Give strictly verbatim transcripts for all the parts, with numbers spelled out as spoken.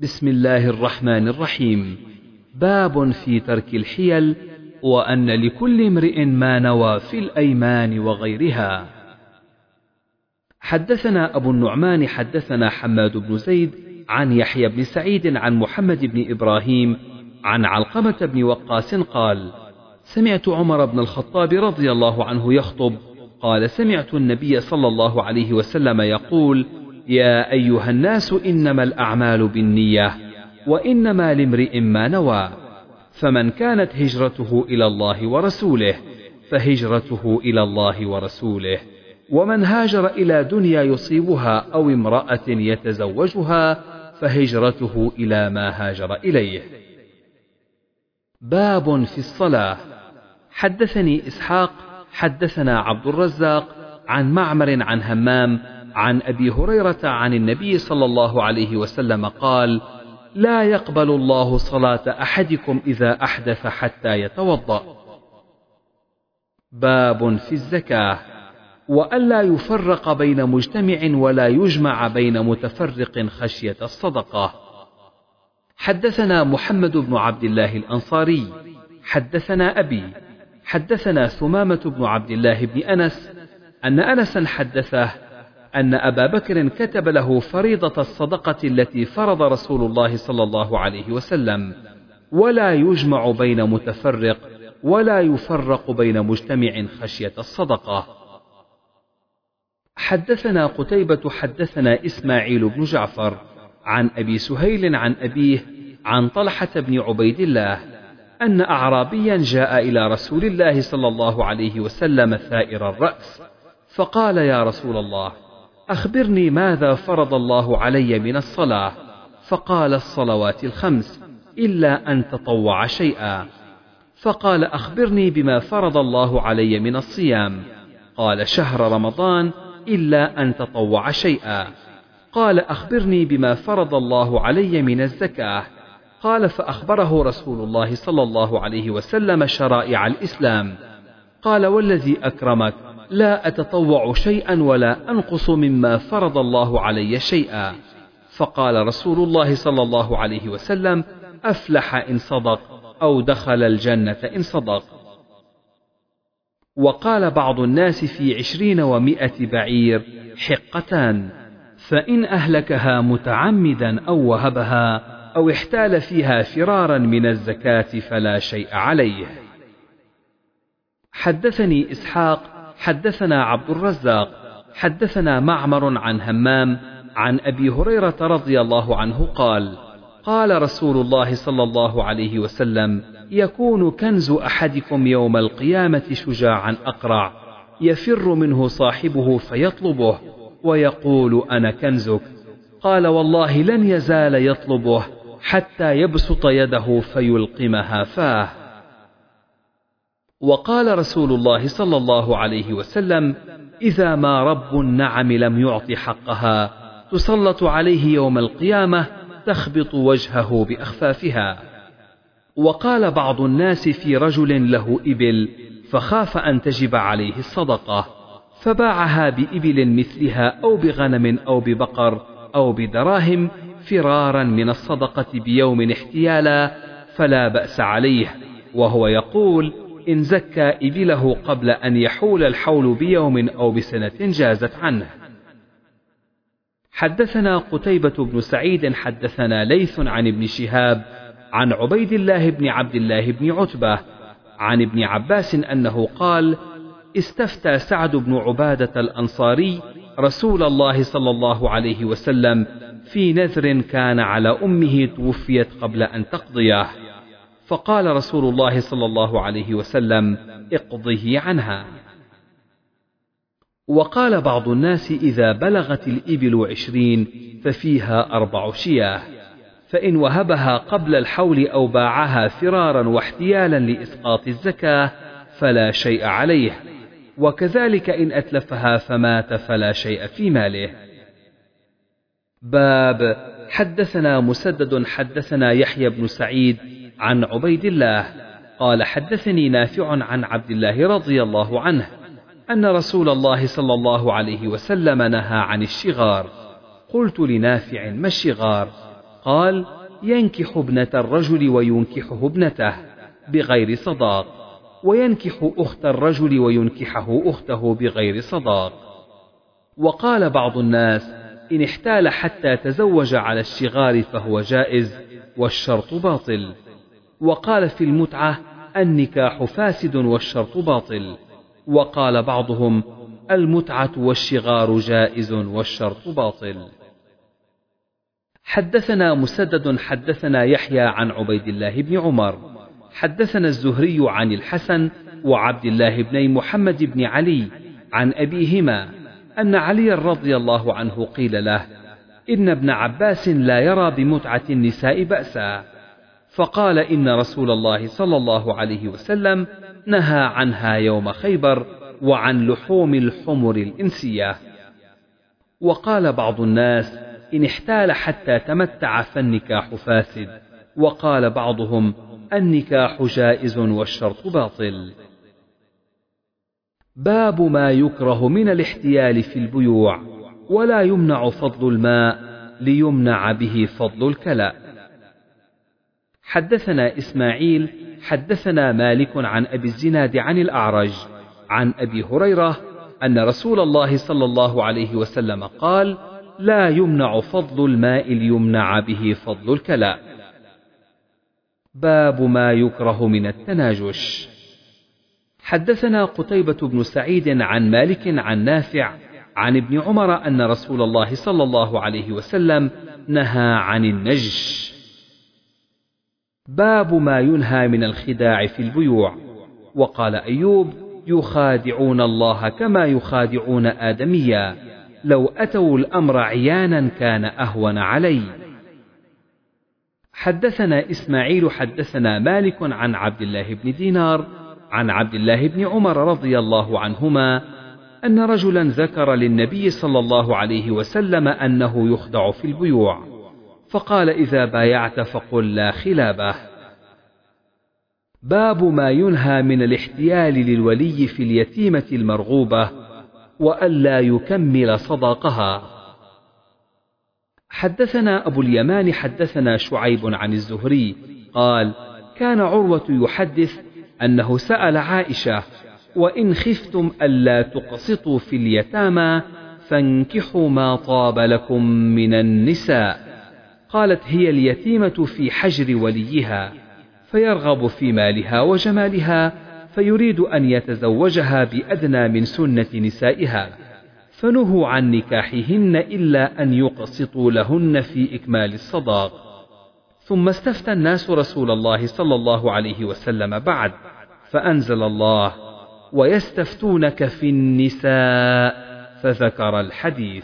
بسم الله الرحمن الرحيم. باب في ترك الحيل، وأن لكل امرئ ما نوى في الأيمان وغيرها. حدثنا أبو النعمان حدثنا حماد بن زيد عن يحيى بن سعيد عن محمد بن إبراهيم عن علقمة بن وقاص قال: سمعت عمر بن الخطاب رضي الله عنه يخطب، قال: سمعت النبي صلى الله عليه وسلم يقول: يا أيها الناس، إنما الأعمال بالنية، وإنما لامرئ ما نوى، فمن كانت هجرته إلى الله ورسوله فهجرته إلى الله ورسوله، ومن هاجر إلى دنيا يصيبها أو امرأة يتزوجها فهجرته إلى ما هاجر إليه. باب في الصلاة. حدثني إسحاق حدثنا عبد الرزاق عن معمر عن همام عن أبي هريرة عن النبي صلى الله عليه وسلم قال: لا يقبل الله صلاة أحدكم إذا أحدث حتى يتوضأ. باب في الزكاة، وألا يفرق بين مجتمع ولا يجمع بين متفرق خشية الصدقة. حدثنا محمد بن عبد الله الأنصاري حدثنا أبي حدثنا ثمامة بن عبد الله بن أنس أن أنسا حدثه أن أبا بكر كتب له فريضة الصدقة التي فرض رسول الله صلى الله عليه وسلم، ولا يجمع بين متفرق ولا يفرق بين مجتمع خشية الصدقة. حدثنا قتيبة حدثنا إسماعيل بن جعفر عن أبي سهيل عن أبيه عن طلحة بن عبيد الله أن أعرابيا جاء إلى رسول الله صلى الله عليه وسلم ثائر الرأس، فقال: يا رسول الله، أخبرني ماذا فرض الله علي من الصلاة؟ فقال: الصلوات الخمس إلا أن تطوع شيئا. فقال: أخبرني بما فرض الله علي من الصيام؟ قال: شهر رمضان إلا أن تطوع شيئا. قال: أخبرني بما فرض الله علي من الزكاة؟ قال: فأخبره رسول الله صلى الله عليه وسلم شرائع الإسلام. قال: والذي أكرمك، لا أتطوع شيئا ولا أنقص مما فرض الله علي شيئا. فقال رسول الله صلى الله عليه وسلم: أفلح إن صدق، أو دخل الجنة إن صدق. وقال بعض الناس: في عشرين ومائة بعير حقتان، فإن أهلكها متعمدا أو وهبها أو احتال فيها فرارا من الزكاة فلا شيء عليه. حدثني إسحاق حدثنا عبد الرزاق حدثنا معمر عن همام عن أبي هريرة رضي الله عنه قال: قال رسول الله صلى الله عليه وسلم: يكون كنز أحدكم يوم القيامة شجاعا أقرع، يفر منه صاحبه فيطلبه ويقول: أنا كنزك. قال: والله لن يزال يطلبه حتى يبسط يده فيلقمها فاه. وقال رسول الله صلى الله عليه وسلم: إذا ما رب النعم لم يعط حقها تسلط عليه يوم القيامة تخبط وجهه بأخفافها. وقال بعض الناس: في رجل له إبل فخاف أن تجب عليه الصدقة، فباعها بإبل مثلها أو بغنم أو ببقر أو بدراهم فرارا من الصدقة بيوم احتيالا، فلا بأس عليه، وهو يقول: إن زكى إبله قبل أن يحول الحول بيوم أو بسنة جازت عنه. حدثنا قتيبة بن سعيد حدثنا ليث عن ابن شهاب عن عبيد الله بن عبد الله بن عتبة عن ابن عباس أنه قال: استفتى سعد بن عبادة الأنصاري رسول الله صلى الله عليه وسلم في نذر كان على أمه توفيت قبل أن تقضيه، فقال رسول الله صلى الله عليه وسلم: اقضه عنها. وقال بعض الناس: إذا بلغت الإبل عشرين ففيها أربع شياه، فإن وهبها قبل الحول أو باعها فرارا واحتيالا لإسقاط الزكاة فلا شيء عليه، وكذلك إن أتلفها فمات فلا شيء في ماله. باب. حدثنا مسدد حدثنا يحيى بن سعيد عن عبيد الله قال: حدثني نافع عن عبد الله رضي الله عنه أن رسول الله صلى الله عليه وسلم نهى عن الشغار. قلت لنافع: ما الشغار؟ قال: ينكح ابنة الرجل وينكحه ابنته بغير صداق، وينكح أخت الرجل وينكحه أخته بغير صداق. وقال بعض الناس: إن احتال حتى تزوج على الشغار فهو جائز والشرط باطل. وقال في المتعة: النكاح فاسد والشرط باطل. وقال بعضهم: المتعة والشغار جائز والشرط باطل. حدثنا مسدد حدثنا يحيى عن عبيد الله بن عمر حدثنا الزهري عن الحسن وعبد الله بن محمد بن علي عن أبيهما أن علي رضي الله عنه قيل له: إن ابن عباس لا يرى بمتعة النساء بأسا، فقال: إن رسول الله صلى الله عليه وسلم نهى عنها يوم خيبر وعن لحوم الحمر الإنسية. وقال بعض الناس: إن احتال حتى تمتع فالنكاح فاسد. وقال بعضهم: النكاح جائز والشرط باطل. باب ما يكره من الاحتيال في البيوع، ولا يمنع فضل الماء ليمنع به فضل الكلى. حدثنا إسماعيل حدثنا مالك عن أبي الزناد عن الأعرج عن أبي هريرة أن رسول الله صلى الله عليه وسلم قال: لا يمنع فضل الماء ليمنع به فضل الكلى. باب ما يكره من التناجش. حدثنا قتيبة بن سعيد عن مالك عن نافع عن ابن عمر أن رسول الله صلى الله عليه وسلم نهى عن النجش. باب ما ينهى من الخداع في البيوع. وقال أيوب: يخادعون الله كما يخادعون آدميا، لو أتوا الأمر عيانا كان أهون علي. حدثنا إسماعيل حدثنا مالك عن عبد الله بن دينار عن عبد الله بن عمر رضي الله عنهما أن رجلا ذكر للنبي صلى الله عليه وسلم أنه يخدع في البيوع، فقال: إذا بايعت فقل لا خلابه. باب ما ينهى من الاحتيال للولي في اليتيمة المرغوبة وألا يكمل صداقها. حدثنا أبو اليمان حدثنا شعيب عن الزهري قال: كان عروة يحدث أنه سأل عائشة: وإن خفتم ألا تقسطوا في اليتامى فانكحوا ما طاب لكم من النساء. قالت: هي اليتيمة في حجر وليها، فيرغب في مالها وجمالها، فيريد أن يتزوجها بأدنى من سنة نسائها، فنهوا عن نكاحهن إلا أن يقسطوا لهن في إكمال الصداق. ثم استفتى الناس رسول الله صلى الله عليه وسلم بعد، فأنزل الله: ويستفتونك في النساء، فذكر الحديث.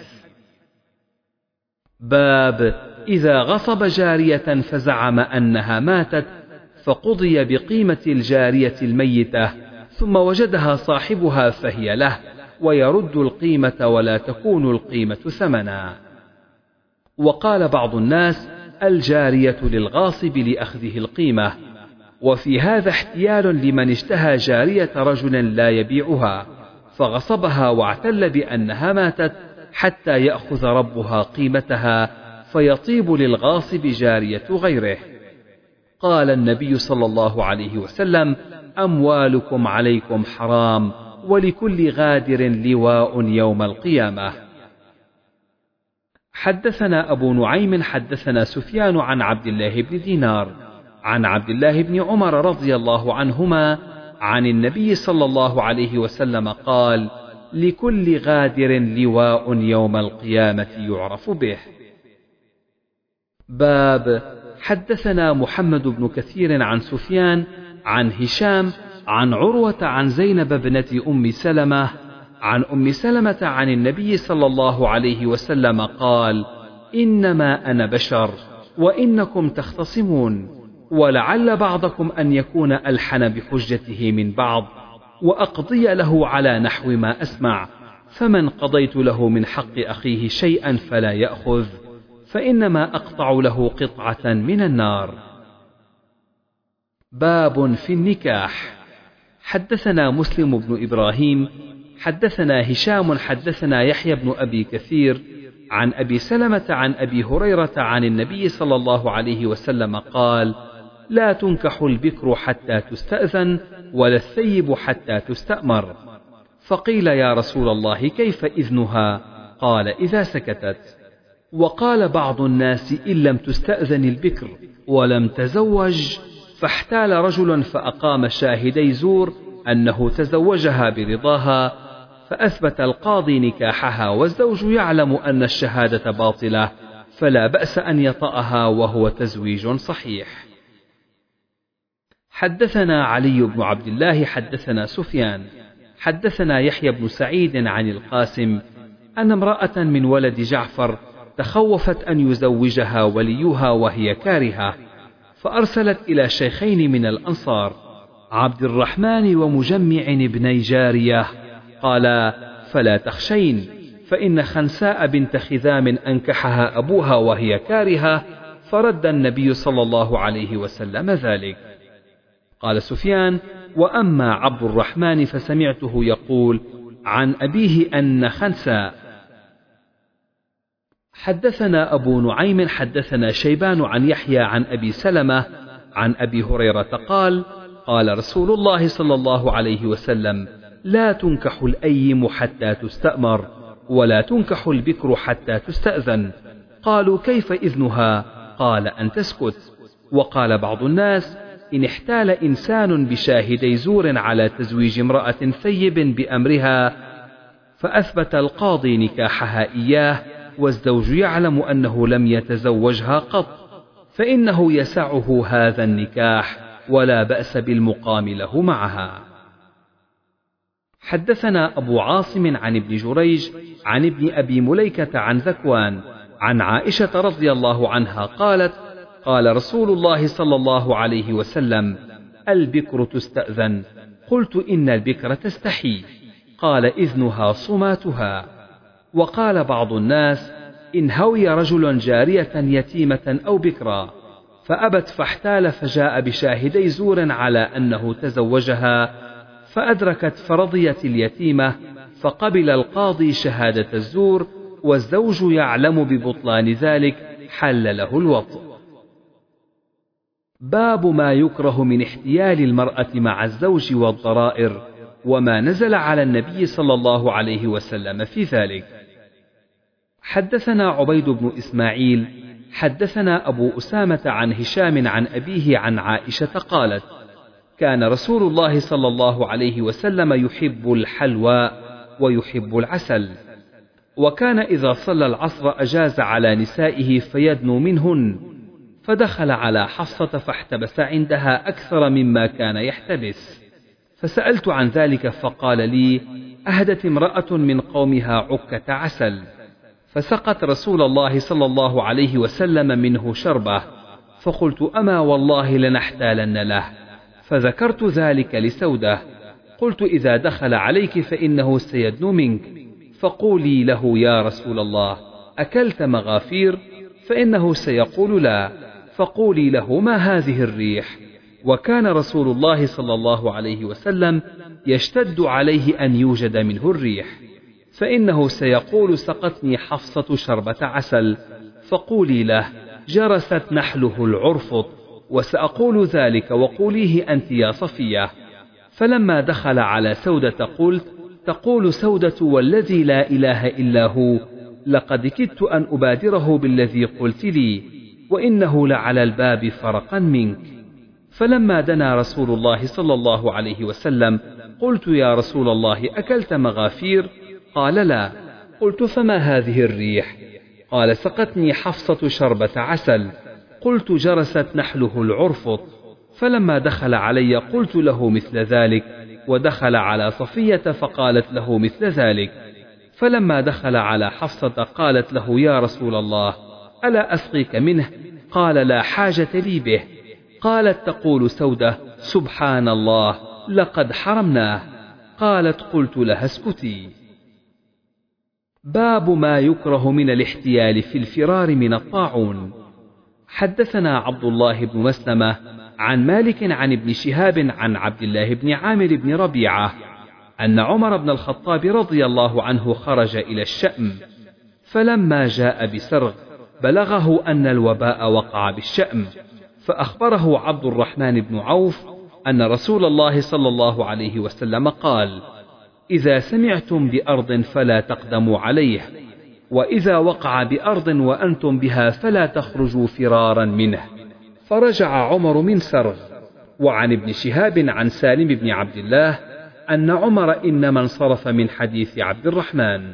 باب إذا غصب جارية فزعم أنها ماتت فقضي بقيمة الجارية الميتة ثم وجدها صاحبها فهي له، ويرد القيمة ولا تكون القيمة ثمنا. وقال بعض الناس: الجارية للغاصب لأخذه القيمة. وفي هذا احتيال لمن اشتهى جارية رجل لا يبيعها فغصبها واعتل بأنها ماتت حتى يأخذ ربها قيمتها، فيطيب للغاصب جارية غيره. قال النبي صلى الله عليه وسلم: أموالكم عليكم حرام، ولكل غادر لواء يوم القيامة. حدثنا أبو نعيم حدثنا سفيان عن عبد الله بن دينار عن عبد الله بن عمر رضي الله عنهما عن النبي صلى الله عليه وسلم قال: لكل غادر لواء يوم القيامة يعرف به. باب حدثنا محمد بن كثير عن سفيان عن هشام عن عروة عن زينب بنت أم سلمة عن أم سلمة عن النبي صلى الله عليه وسلم قال: إنما أنا بشر وإنكم تختصمون، ولعل بعضكم أن يكون ألحن بحجته من بعض، وأقضي له على نحو ما أسمع، فمن قضيت له من حق أخيه شيئا فلا يأخذ، فإنما أقطع له قطعة من النار. باب في النكاح. حدثنا مسلم بن إبراهيم حدثنا هشام حدثنا يحيى بن أبي كثير عن أبي سلمة عن أبي هريرة عن النبي صلى الله عليه وسلم قال: لا تنكح البكر حتى تستأذن ولا الثيب حتى تستأمر. فقيل: يا رسول الله كيف إذنها؟ قال: إذا سكتت. وقال بعض الناس: إن لم تستأذن البكر ولم تزوج، فاحتال رجل فأقام شاهدي زور أنه تزوجها برضاها، فأثبت القاضي نكاحها والزوج يعلم أن الشهادة باطلة، فلا بأس أن يطأها وهو تزويج صحيح. حدثنا علي بن عبد الله حدثنا سفيان حدثنا يحيى بن سعيد عن القاسم أن امرأة من ولد جعفر تخوفت أن يزوجها وليها وهي كارهة، فأرسلت إلى شيخين من الأنصار، عبد الرحمن ومجمع بني جارية، قالا: فلا تخشين، فإن خنساء بنت خذام أنكحها أبوها وهي كارهة، فرد النبي صلى الله عليه وسلم ذلك. قال سفيان: وأما عبد الرحمن فسمعته يقول عن أبيه أن خنساء. حدثنا أبو نعيم حدثنا شيبان عن يحيى عن أبي سلمة عن أبي هريرة قال: قال رسول الله صلى الله عليه وسلم: لا تنكح الأيم حتى تستأمر، ولا تنكح البكر حتى تستأذن. قالوا: كيف إذنها؟ قال: أن تسكت. وقال بعض الناس: إن احتال إنسان بشاهدي زور على تزويج امرأة ثيب بأمرها، فأثبت القاضي نكاحها إياه والزوج يعلم أنه لم يتزوجها قط، فإنه يسعه هذا النكاح ولا بأس بالمقام له معها. حدثنا أبو عاصم عن ابن جريج عن ابن أبي مليكة عن ذكوان عن عائشة رضي الله عنها قالت: قال رسول الله صلى الله عليه وسلم: البكر تستأذن. قلت: إن البكر تستحي. قال: إذنها صماتها. وقال بعض الناس: إن هوي رجل جارية يتيمة أو بكرا فأبت فاحتال فجاء بشاهدي زور على أنه تزوجها، فأدركت فرضيت اليتيمة، فقبل القاضي شهادة الزور والزوج يعلم ببطلان ذلك، حل له الوطء. باب ما يكره من احتيال المرأة مع الزوج والضرائر، وما نزل على النبي صلى الله عليه وسلم في ذلك. حدثنا عبيد بن إسماعيل حدثنا أبو أسامة عن هشام عن أبيه عن عائشة قالت: كان رسول الله صلى الله عليه وسلم يحب الحلوى ويحب العسل، وكان إذا صلى العصر أجاز على نسائه فيدنو منهن، فدخل على حفصة فاحتبس عندها أكثر مما كان يحتبس، فسألت عن ذلك فقال لي: أهدت امرأة من قومها عكة عسل، فسقت رسول الله صلى الله عليه وسلم منه شربة، فقلت: أما والله لنحتالن له، فذكرت ذلك لسودة، قلت: إذا دخل عليك فإنه سيدنو منك، فقولي له: يا رسول الله أكلت مغافير؟ فإنه سيقول لا، فقولي له: ما هذه الريح؟ وكان رسول الله صلى الله عليه وسلم يشتد عليه أن يوجد منه الريح، فإنه سيقول: سقتني حفصة شربة عسل، فقولي له: جرست نحله العرفط، وسأقول ذلك وقوليه أنت يا صفية. فلما دخل على سودة قلت: تقول سودة والذي لا إله إلا هو، لقد كدت أن أبادره بالذي قلت لي، وإنه لعلى الباب فرقا منك. فلما دنا رسول الله صلى الله عليه وسلم قلت: يا رسول الله أكلت مغافير؟ قال: لا. قلت: فما هذه الريح؟ قال: سقتني حفصة شربة عسل. قلت: جرست نحله العرفط. فلما دخل علي قلت له مثل ذلك، ودخل على صفية فقالت له مثل ذلك. فلما دخل على حفصة قالت له: يا رسول الله ألا أسقيك منه؟ قال: لا حاجة لي به. قالت: تقول سودة: سبحان الله لقد حرمناه. قالت: قلت لها: اسكتي. باب ما يكره من الاحتيال في الفرار من الطاعون. حدثنا عبد الله بن مسلمة عن مالك عن ابن شهاب عن عبد الله بن عامر بن ربيعة أن عمر بن الخطاب رضي الله عنه خرج إلى الشأم، فلما جاء بسرغ بلغه أن الوباء وقع بالشأم، فأخبره عبد الرحمن بن عوف أن رسول الله صلى الله عليه وسلم قال: إذا سمعتم بأرض فلا تقدموا عليه، وإذا وقع بأرض وأنتم بها فلا تخرجوا فرارا منه. فرجع عمر من سرغ. وعن ابن شهاب عن سالم بن عبد الله أن عمر إنما انصرف من حديث عبد الرحمن.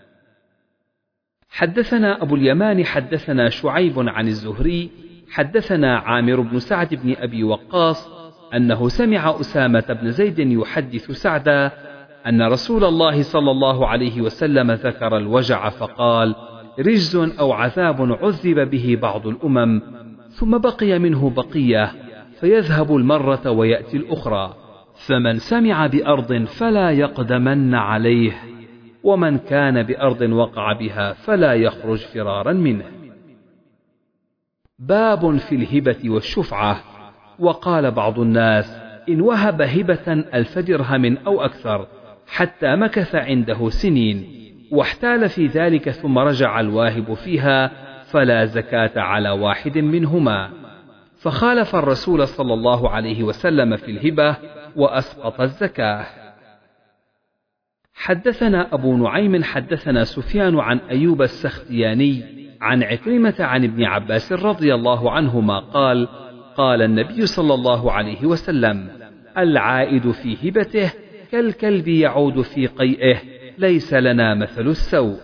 حدثنا أبو اليمان حدثنا شعيب عن الزهري حدثنا عامر بن سعد بن أبي وقاص أنه سمع أسامة بن زيد يحدث سعدا أن رسول الله صلى الله عليه وسلم ذكر الوجع فقال: رجز أو عذاب عذب به بعض الأمم، ثم بقي منه بقية، فيذهب المرة ويأتي الأخرى، فمن سمع بأرض فلا يقدمن عليه، ومن كان بأرض وقع بها فلا يخرج فرارا منه. باب في الهبة والشفعة. وقال بعض الناس: إن وهب هبة ألف درهم أو أكثر حتى مكث عنده سنين واحتال في ذلك ثم رجع الواهب فيها فلا زكاة على واحد منهما، فخالف الرسول صلى الله عليه وسلم في الهبة وأسقط الزكاة. حدثنا أبو نعيم حدثنا سفيان عن أيوب السختياني عن عكرمة عن ابن عباس رضي الله عنهما قال: قال النبي صلى الله عليه وسلم: العائد في هبته كالكلب يعود في قيئه، ليس لنا مثل السوء.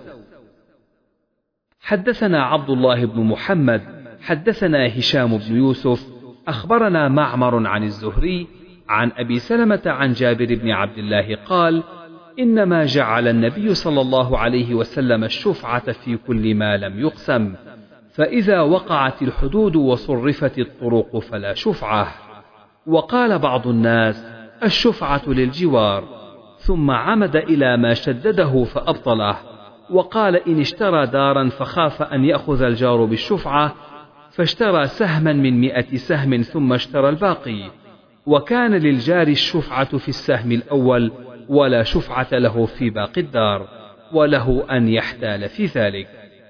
حدثنا عبد الله بن محمد حدثنا هشام بن يوسف أخبرنا معمر عن الزهري عن أبي سلمة عن جابر بن عبد الله قال: إنما جعل النبي صلى الله عليه وسلم الشفعة في كل ما لم يقسم، فإذا وقعت الحدود وصرفت الطرق فلا شفعة. وقال بعض الناس: الشفعة للجوار، ثم عمد إلى ما شدده فأبطله، وقال: إن اشترى دارا فخاف أن يأخذ الجار بالشفعة فاشترى سهما من مئة سهم ثم اشترى الباقي، وكان للجار الشفعة في السهم الأول ولا شفعة له في باقي الدار، وله أن يحتال في ذلك.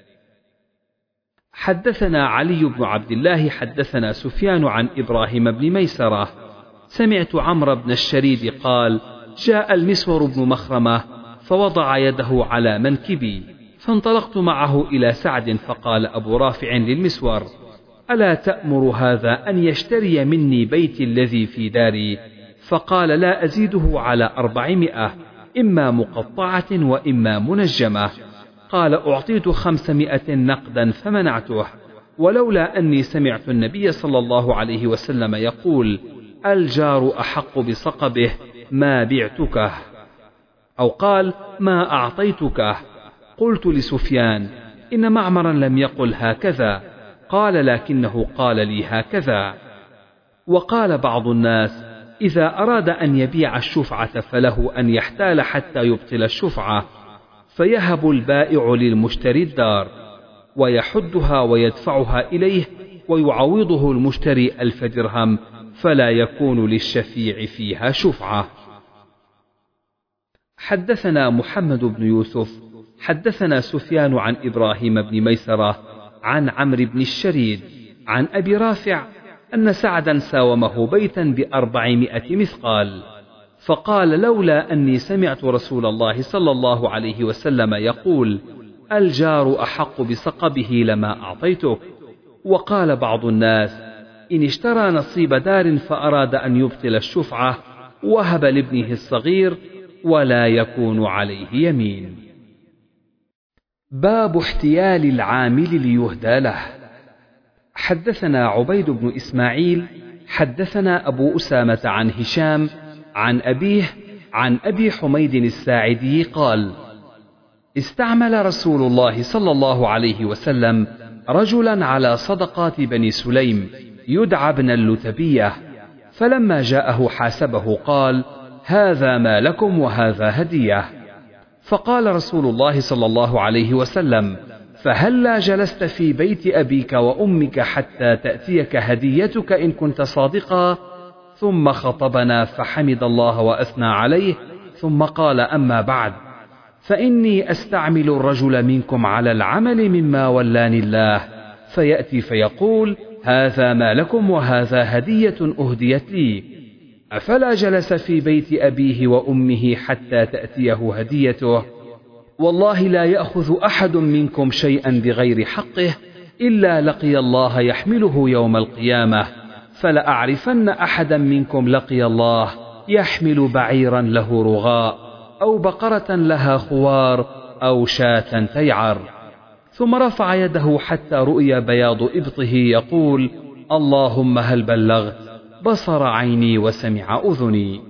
حدثنا علي بن عبد الله حدثنا سفيان عن إبراهيم بن ميسرة سمعت عمرو بن الشريد قال: جاء المسور بن مخرمة فوضع يده على منكبي، فانطلقت معه إلى سعد، فقال أبو رافع للمسور: ألا تأمر هذا أن يشتري مني بيتي الذي في داري؟ فقال: لا أزيده على أربعمائة، إما مقطعة وإما منجمة. قال: أعطيت خمسمائة نقدا فمنعته، ولولا أني سمعت النبي صلى الله عليه وسلم يقول: الجار أحق بصقبه ما بعتكه، أو قال: ما أعطيتكه. قلت لسفيان: إن معمرا لم يقل هكذا، قال: لكنه قال لي هكذا. وقال بعض الناس: إذا أراد أن يبيع الشفعة فله أن يحتال حتى يبطل الشفعة، فيهب البائع للمشتري الدار ويحدها ويدفعها إليه ويعوضه المشتري ألف درهم، فلا يكون للشفيع فيها شفعة. حدثنا محمد بن يوسف حدثنا سفيان عن إبراهيم بن ميسرة عن عمرو بن الشريد عن أبي رافع أن سعدا ساومه بيتا بأربعمائة مثقال، فقال: لولا أني سمعت رسول الله صلى الله عليه وسلم يقول: الجار أحق بصقبه لما أعطيتك. وقال بعض الناس: إن اشترى نصيب دار فأراد أن يبطل الشفعة وهب لابنه الصغير ولا يكون عليه يمين. باب احتيال العامل ليهدى له. حدثنا عبيد بن إسماعيل حدثنا أبو أسامة عن هشام عن أبيه عن أبي حميد الساعدي قال: استعمل رسول الله صلى الله عليه وسلم رجلا على صدقات بني سليم يدعى ابن اللتبية، فلما جاءه حاسبه قال: هذا ما لكم وهذا هدية. فقال رسول الله صلى الله عليه وسلم: فهلا جلست في بيت أبيك وأمك حتى تأتيك هديتك إن كنت صادقا؟ ثم خطبنا فحمد الله وأثنى عليه، ثم قال: أما بعد، فإني أستعمل الرجل منكم على العمل مما ولاني الله، فيأتي فيقول: هذا ما لكم وهذا هدية أهديت لي. أفلا جلس في بيت أبيه وأمه حتى تأتيه هديته؟ والله لا يأخذ أحد منكم شيئا بغير حقه إلا لقي الله يحمله يوم القيامة، فلأعرفن أحدا منكم لقي الله يحمل بعيرا له رغاء أو بقرة لها خوار أو شاة تيعر. ثم رفع يده حتى رؤي بياض إبطه يقول: اللهم هل بلغت؟ بصر عيني وسمع أذني.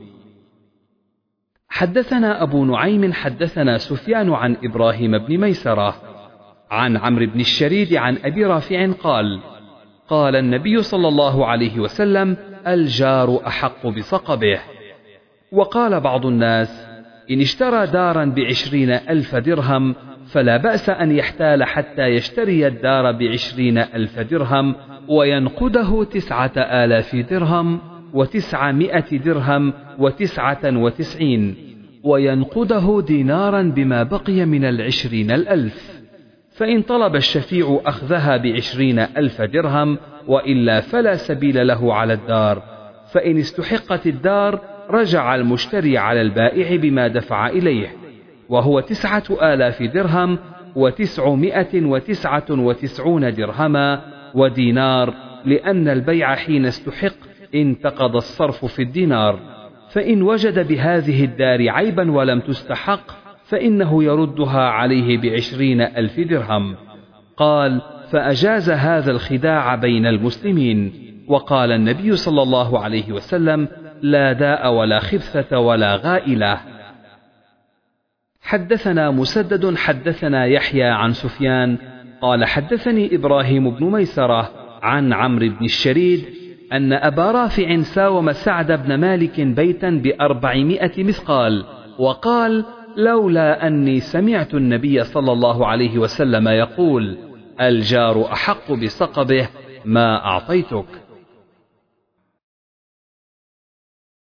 حدثنا أبو نعيم حدثنا سفيان عن إبراهيم بن ميسرة عن عمرو بن الشريد عن أبي رافع قال: قال النبي صلى الله عليه وسلم: الجار أحق بصقبه. وقال بعض الناس: إن اشترى دارا بعشرين ألف درهم فلا بأس أن يحتال حتى يشتري الدار بعشرين ألف درهم وينقده تسعة آلاف درهم وتسعمائة درهم وتسعة وتسعين، وينقده دينارا بما بقي من العشرين الألف. فإن طلب الشفيع أخذها بعشرين ألف درهم وإلا فلا سبيل له على الدار. فإن استحقت الدار رجع المشتري على البائع بما دفع إليه، وهو تسعة آلاف درهم وتسعمائة وتسعة وتسعون درهما ودينار، لأن البيع حين استحق انتقض الصرف في الدينار. فإن وجد بهذه الدار عيبا ولم تستحق فإنه يردها عليه بعشرين ألف درهم. قال: فأجاز هذا الخداع بين المسلمين. وقال النبي صلى الله عليه وسلم: لا داء ولا خبثة ولا غائلة. حدثنا مسدد حدثنا يحيى عن سفيان قال: حدثني إبراهيم بن ميسرة عن عمرو بن الشريد أن أبا رافع ساوم سعد بن مالك بيتا بأربعمائة مثقال، وقال: لولا أني سمعت النبي صلى الله عليه وسلم يقول: الجار أحق بصقبه ما أعطيتك.